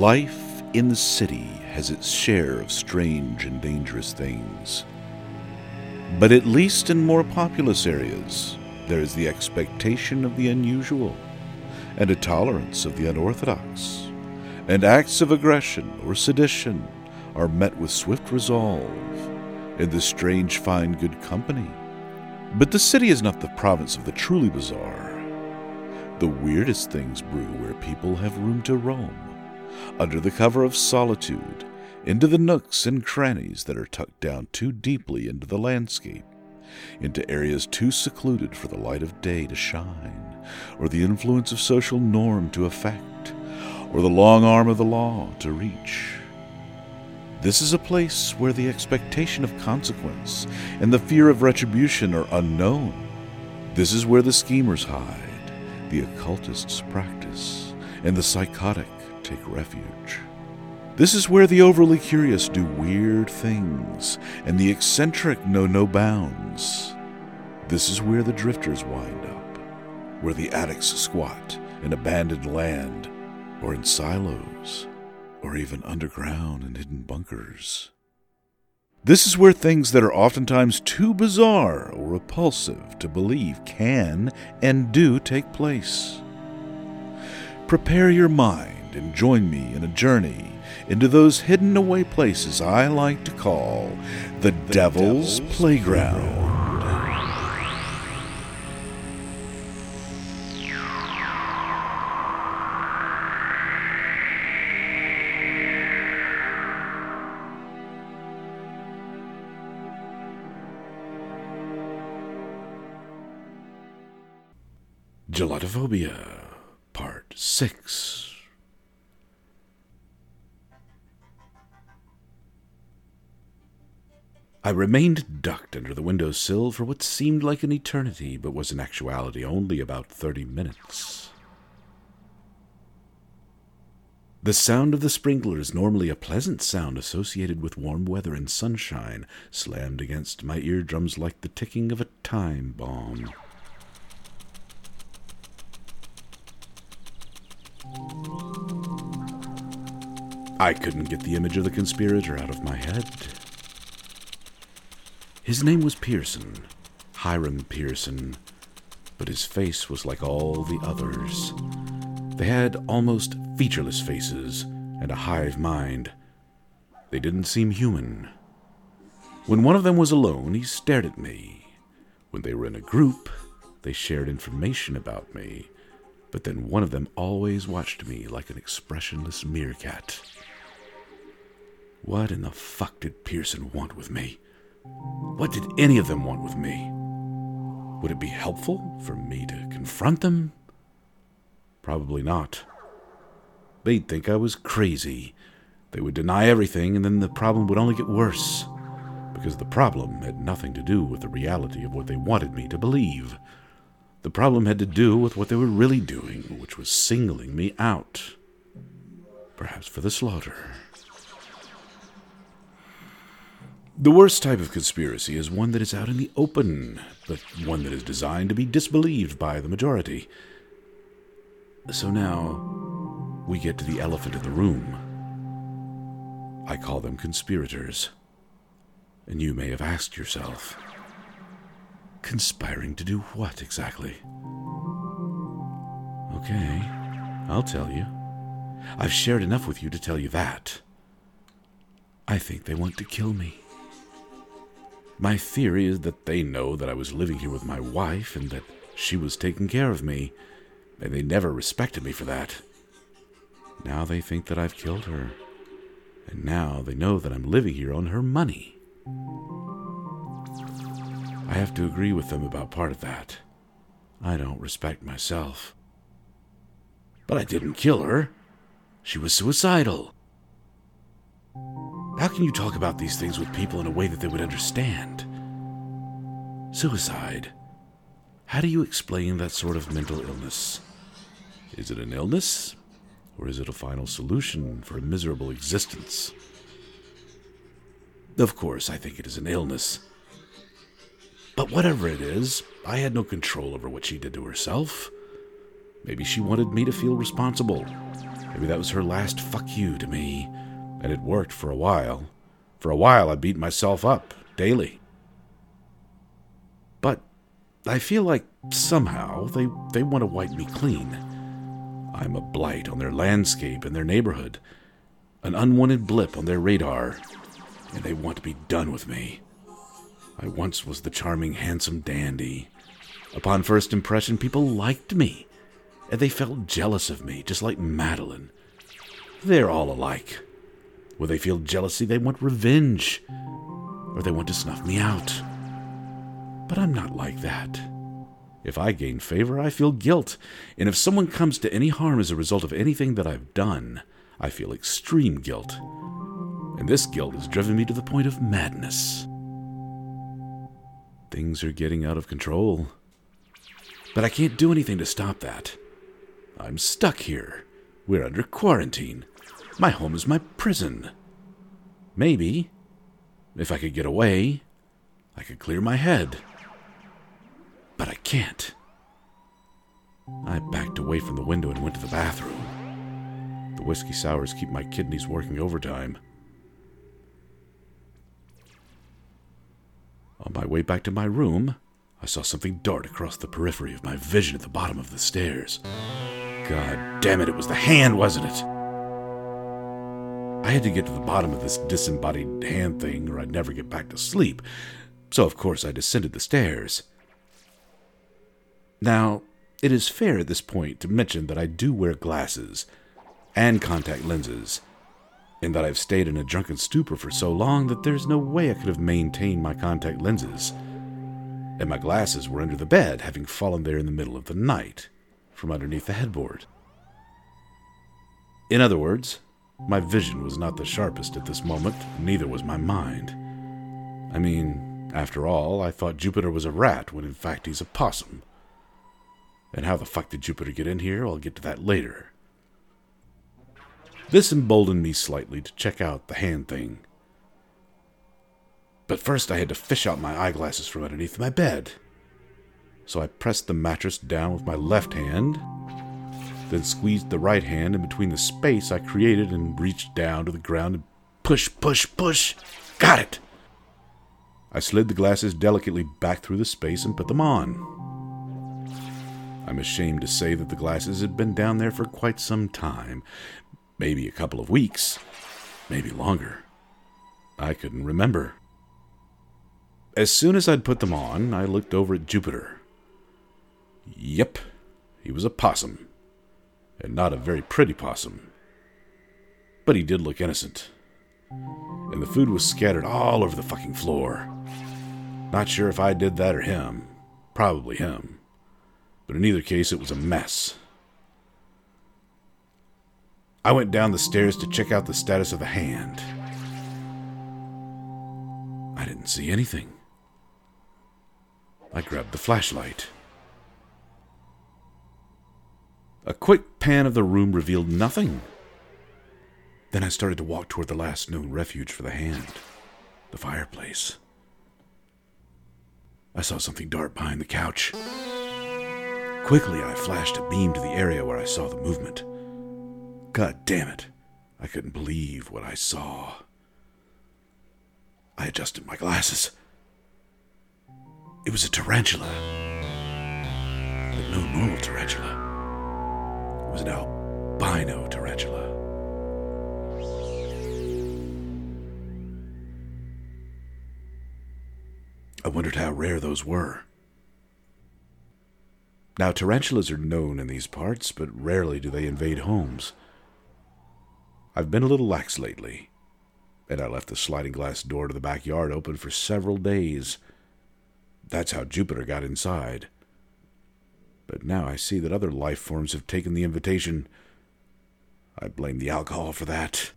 Life in the city has its share of strange and dangerous things. But at least in more populous areas, there is the expectation of the unusual and a tolerance of the unorthodox, and acts of aggression or sedition are met with swift resolve, and the strange find good company. But the city is not the province of the truly bizarre. The weirdest things brew where people have room to roam, under the cover of solitude, into the nooks and crannies that are tucked down too deeply into the landscape, into areas too secluded for the light of day to shine, or the influence of social norm to affect, or the long arm of the law to reach. This is a place where the expectation of consequence and the fear of retribution are unknown. This is where the schemers hide, the occultists practice, and the psychotic take refuge. This is where the overly curious do weird things, and the eccentric know no bounds. This is where the drifters wind up, where the addicts squat in abandoned land, or in silos, or even underground in hidden bunkers. This is where things that are oftentimes too bizarre or repulsive to believe can and do take place. Prepare your mind and join me in a journey into those hidden away places I like to call the Devil's Playground. Gelatophobia, Part 6. I remained ducked under the windowsill for what seemed like an eternity, but was in actuality only about 30 minutes. The sound of the sprinklers, normally a pleasant sound associated with warm weather and sunshine, slammed against my eardrums like the ticking of a time bomb. I couldn't get the image of the conspirator out of my head. His name was Pearson, Hiram Pearson, but his face was like all the others. They had almost featureless faces and a hive mind. They didn't seem human. When one of them was alone, he stared at me. When they were in a group, they shared information about me, but then one of them always watched me like an expressionless meerkat. What in the fuck did Pearson want with me? What did any of them want with me? Would it be helpful for me to confront them? Probably not. They'd think I was crazy. They would deny everything, and then the problem would only get worse, because the problem had nothing to do with the reality of what they wanted me to believe. The problem had to do with what they were really doing, which was singling me out. Perhaps for the slaughter. The worst type of conspiracy is one that is out in the open, but one that is designed to be disbelieved by the majority. So now, we get to the elephant in the room. I call them conspirators. And you may have asked yourself, conspiring to do what exactly? Okay, I'll tell you. I've shared enough with you to tell you that. I think they want to kill me. My theory is that they know that I was living here with my wife and that she was taking care of me, and they never respected me for that. Now they think that I've killed her, and now they know that I'm living here on her money. I have to agree with them about part of that. I don't respect myself. But I didn't kill her. She was suicidal. How can you talk about these things with people in a way that they would understand? Suicide. How do you explain that sort of mental illness? Is it an illness, or is it a final solution for a miserable existence? Of course, I think it is an illness. But whatever it is, I had no control over what she did to herself. Maybe she wanted me to feel responsible. Maybe that was her last fuck you to me, and it worked for a while. For a while, I beat myself up daily. But I feel like somehow they want to wipe me clean. I'm a blight on their landscape and their neighborhood, an unwanted blip on their radar, and they want to be done with me. I once was the charming, handsome dandy. Upon first impression, people liked me, and they felt jealous of me, just like Madeline. They're all alike. When they feel jealousy, they want revenge, or they want to snuff me out. But I'm not like that. If I gain favor, I feel guilt, and if someone comes to any harm as a result of anything that I've done, I feel extreme guilt. And this guilt has driven me to the point of madness. Things are getting out of control. But I can't do anything to stop that. I'm stuck here. We're under quarantine. My home is my prison. Maybe, if I could get away, I could clear my head. But I can't. I backed away from the window and went to the bathroom. The whiskey sours keep my kidneys working overtime. On my way back to my room, I saw something dart across the periphery of my vision at the bottom of the stairs. God damn it, it was the hand, wasn't it? I had to get to the bottom of this disembodied hand thing or I'd never get back to sleep, so of course I descended the stairs. Now, it is fair at this point to mention that I do wear glasses and contact lenses, and that I've stayed in a drunken stupor for so long that there's no way I could have maintained my contact lenses. And my glasses were under the bed, having fallen there in the middle of the night, from underneath the headboard. In other words, my vision was not the sharpest at this moment, neither was my mind. I mean, after all, I thought Jupiter was a rat, when in fact he's a possum. And how the fuck did Jupiter get in here? I'll get to that later. This emboldened me slightly to check out the hand thing. But first I had to fish out my eyeglasses from underneath my bed. So I pressed the mattress down with my left hand, then squeezed the right hand in between the space I created and reached down to the ground and push, push, push. Got it! I slid the glasses delicately back through the space and put them on. I'm ashamed to say that the glasses had been down there for quite some time. Maybe a couple of weeks. Maybe longer. I couldn't remember. As soon as I'd put them on, I looked over at Jupiter. Yep, he was a possum. And not a very pretty possum. But he did look innocent. And the food was scattered all over the fucking floor. Not sure if I did that or him. Probably him. But in either case, it was a mess. I went down the stairs to check out the status of the hand. I didn't see anything. I grabbed the flashlight. A quick pan of the room revealed nothing. Then I started to walk toward the last known refuge for the hand, the fireplace. I saw something dart behind the couch. Quickly, I flashed a beam to the area where I saw the movement. God damn it. I couldn't believe what I saw. I adjusted my glasses. It was a tarantula. But no normal tarantula. It was an albino tarantula. I wondered how rare those were. Now, tarantulas are known in these parts, but rarely do they invade homes. I've been a little lax lately, and I left the sliding glass door to the backyard open for several days. That's how Jupiter got inside. But now I see that other life forms have taken the invitation. I blame the alcohol for that.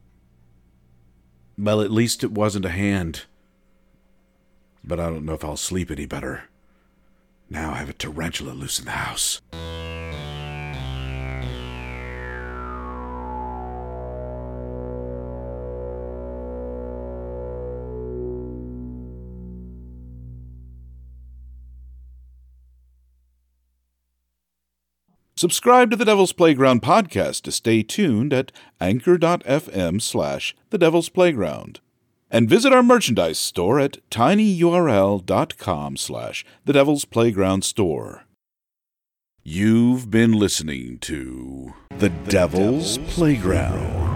Well, at least it wasn't a hand. But I don't know if I'll sleep any better. Now I have a tarantula loose in the house. Subscribe to the Devil's Playground podcast to stay tuned at anchor.fm/The Devil's Playground. And visit our merchandise store at tinyurl.com/The Devil's Playground Store. You've been listening to The Devil's Playground.